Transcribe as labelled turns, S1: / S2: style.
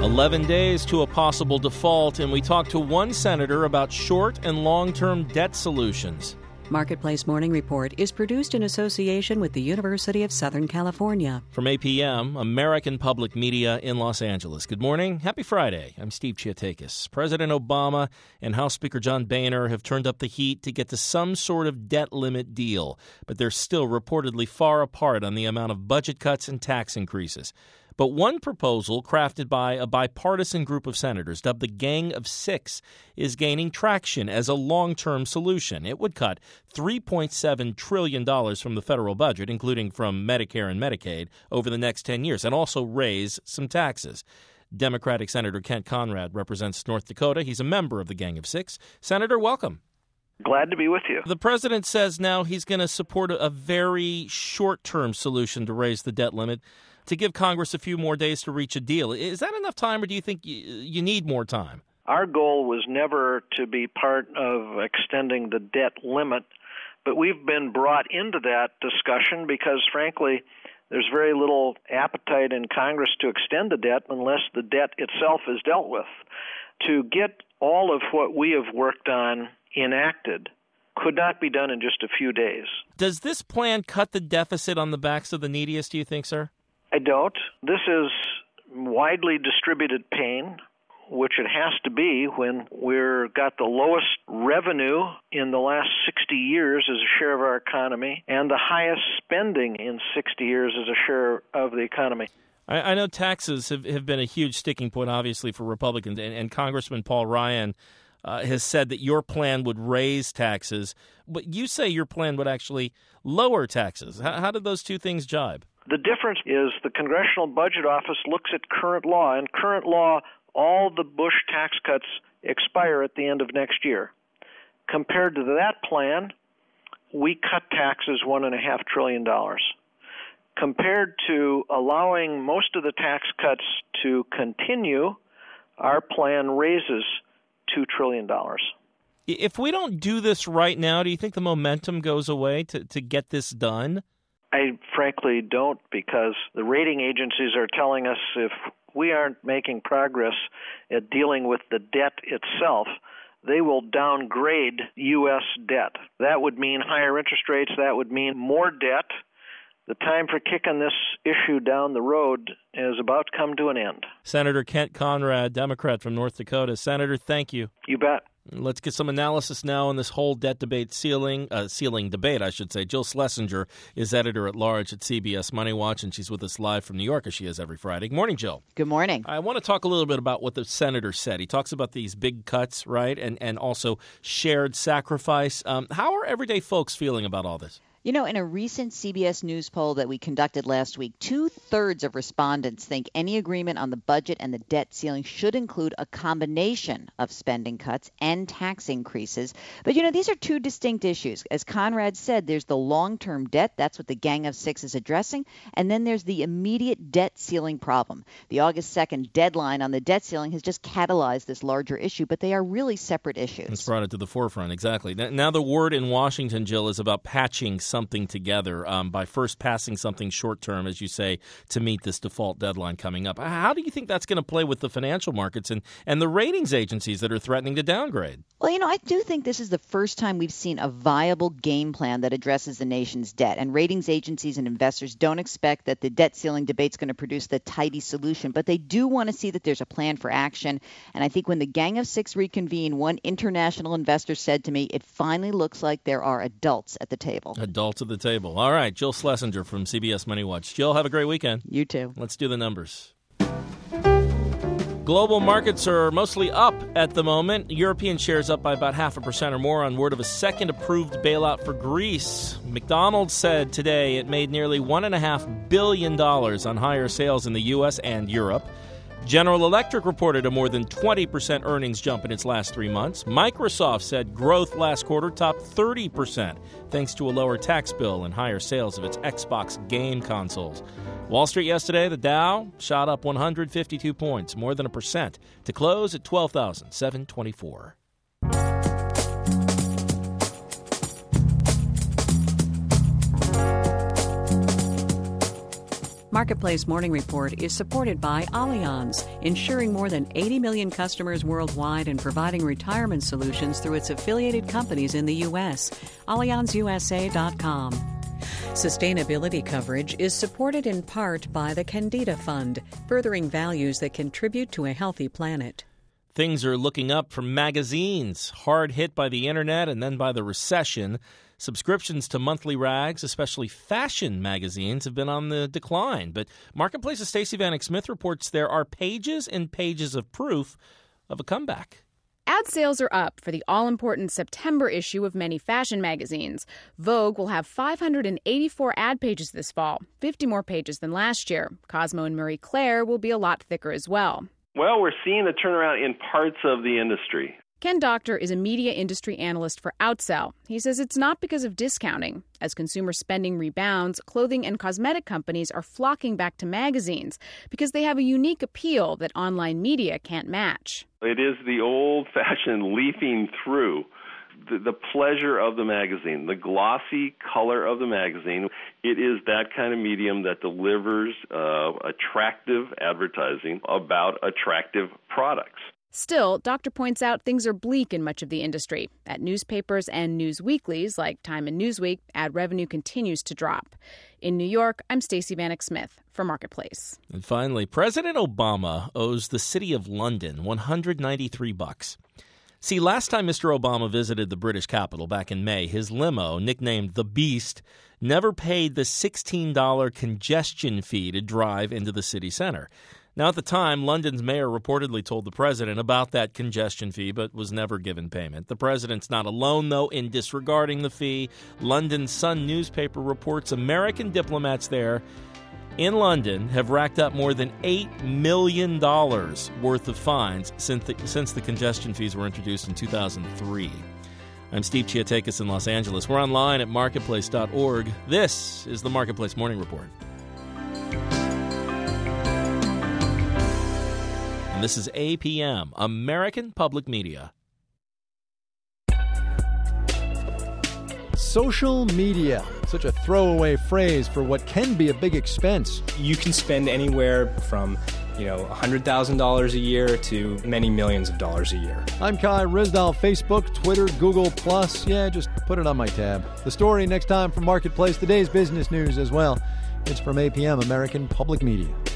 S1: 11 days to a possible default, and we talked to one senator about short and long-term debt solutions.
S2: Marketplace Morning Report is produced in association with the University of Southern California.
S1: From APM, American Public Media in Los Angeles. Good morning. Happy Friday. I'm Steve Chiatakis. President Obama and House Speaker John Boehner have turned up the heat to get to some sort of debt limit deal, but they're still reportedly far apart on the amount of budget cuts and tax increases. But one proposal crafted by a bipartisan group of senators, dubbed the Gang of Six, is gaining traction as a long-term solution. It would cut $3.7 trillion from the federal budget, including from Medicare and Medicaid, over the next 10 years, and also raise some taxes. Democratic Senator Kent Conrad represents North Dakota. He's a member of the Gang of Six. Senator, welcome.
S3: Glad to be with you.
S1: The president says now he's going to support a very short-term solution to raise the debt limit, to give Congress a few more days to reach a deal. Is that enough time, or do you think you need more time?
S3: Our goal was never to be part of extending the debt limit, but we've been brought into that discussion because, frankly, there's very little appetite in Congress to extend the debt unless the debt itself is dealt with. To get all of what we have worked on enacted could not be done in just a few days.
S1: Does this plan cut the deficit on the backs of the neediest, do you think, sir?
S3: I don't. This is widely distributed pain, which it has to be when we've got the lowest revenue in the last 60 years as a share of our economy and the highest spending in 60 years as a share of the economy.
S1: I know taxes have been a huge sticking point, obviously, for Republicans, and Congressman Paul Ryan has said that your plan would raise taxes, but you say your plan would actually lower taxes. How did those two things jibe?
S3: The difference is the Congressional Budget Office looks at current law. In current law, all the Bush tax cuts expire at the end of next year. Compared to that plan, we cut taxes $1.5 trillion. Compared to allowing most of the tax cuts to continue, our plan raises $2 trillion.
S1: If we don't do this right now, do you think the momentum goes away to get this done?
S3: I frankly don't, because the rating agencies are telling us if we aren't making progress at dealing with the debt itself, they will downgrade U.S. debt. That would mean higher interest rates. That would mean more debt. The time for kicking this issue down the road is about to come to an end.
S1: Senator Kent Conrad, Democrat from North Dakota. Senator, thank you.
S3: You bet.
S1: Let's get some analysis now on this whole debt debate ceiling debate, I should say. Jill Schlesinger is editor-at-large at CBS Money Watch, and she's with us live from New York, as she is every Friday. Good morning, Jill.
S4: Good morning.
S1: I want to talk a little bit about what the senator said. He talks about these big cuts, right, and also shared sacrifice. How are everyday folks feeling about all this?
S4: You know, in a recent CBS News poll that we conducted last week, 2/3 of respondents think any agreement on the budget and the debt ceiling should include a combination of spending cuts and tax increases. But, you know, these are two distinct issues. As Conrad said, there's the long-term debt. That's what the Gang of Six is addressing. And then there's the immediate debt ceiling problem. The August 2nd deadline on the debt ceiling has just catalyzed this larger issue, but they are really separate issues.
S1: It's brought it to the forefront, exactly. Now the word in Washington, Jill, is about patching something together by first passing something short-term, as you say, to meet this default deadline coming up. How do you think that's going to play with the financial markets and the ratings agencies that are threatening to downgrade?
S4: Well, you know, I do think this is the first time we've seen a viable game plan that addresses the nation's debt. And ratings agencies and investors don't expect that the debt ceiling debate's going to produce the tidy solution, but they do want to see that there's a plan for action. And I think when the Gang of Six reconvene, one international investor said to me, it finally looks like there are adults at the table.
S1: Adults at the table. All right, Jill Schlesinger from CBS Money Watch. Jill, have a great weekend.
S4: You too.
S1: Let's do the numbers. Global markets are mostly up at the moment. European shares up by about 0.5% or more on word of a second approved bailout for Greece. McDonald's said today it made nearly $1.5 billion on higher sales in the U.S. and Europe. General Electric reported a more than 20% earnings jump in its last 3 months. Microsoft said growth last quarter topped 30% thanks to a lower tax bill and higher sales of its Xbox game consoles. Wall Street yesterday, the Dow shot up 152 points, more than 1%, to close at 12,724.
S2: Marketplace Morning Report is supported by Allianz, insuring more than 80 million customers worldwide and providing retirement solutions through its affiliated companies in the U.S. AllianzUSA.com. Sustainability coverage is supported in part by the Candida Fund, furthering values that contribute to a healthy planet.
S1: Things are looking up for magazines, hard hit by the internet and then by the recession. Subscriptions to monthly rags, especially fashion magazines, have been on the decline. But Marketplace's Stacey Vanek Smith reports there are pages and pages of proof of a comeback.
S5: Ad sales are up for the all-important September issue of many fashion magazines. Vogue will have 584 ad pages this fall, 50 more pages than last year. Cosmo and Marie Claire will be a lot thicker as well.
S6: Well, we're seeing a turnaround in parts of the industry.
S5: Ken Doctor is a media industry analyst for Outsell. He says it's not because of discounting. As consumer spending rebounds, clothing and cosmetic companies are flocking back to magazines because they have a unique appeal that online media can't match.
S6: It is the old-fashioned leafing through. The pleasure of the magazine, the glossy color of the magazine. It is that kind of medium that delivers attractive advertising about attractive products.
S5: Still, Doctor points out things are bleak in much of the industry. At newspapers and news weeklies like Time and Newsweek, ad revenue continues to drop. In New York, I'm Stacey Vanek Smith for Marketplace.
S1: And finally, President Obama owes the city of London $193. See, last time Mr. Obama visited the British capital back in May, his limo, nicknamed the Beast, never paid the $16 congestion fee to drive into the city center. Now, at the time, London's mayor reportedly told the president about that congestion fee, but was never given payment. The president's not alone, though, in disregarding the fee. London Sun newspaper reports American diplomats there in London have racked up more than $8 million worth of fines since the congestion fees were introduced in 2003. I'm Steve Chiatakis in Los Angeles. We're online at marketplace.org. This is the Marketplace Morning Report. And this is APM, American Public Media.
S7: Social media, such a throwaway phrase for what can be a big expense.
S8: You can spend anywhere from, $100,000 a year to many millions of dollars a year.
S7: I'm Kai Ryssdal, Facebook, Twitter, Google+. Yeah, just put it on my tab. The story next time from Marketplace, today's business news as well. It's from APM, American Public Media.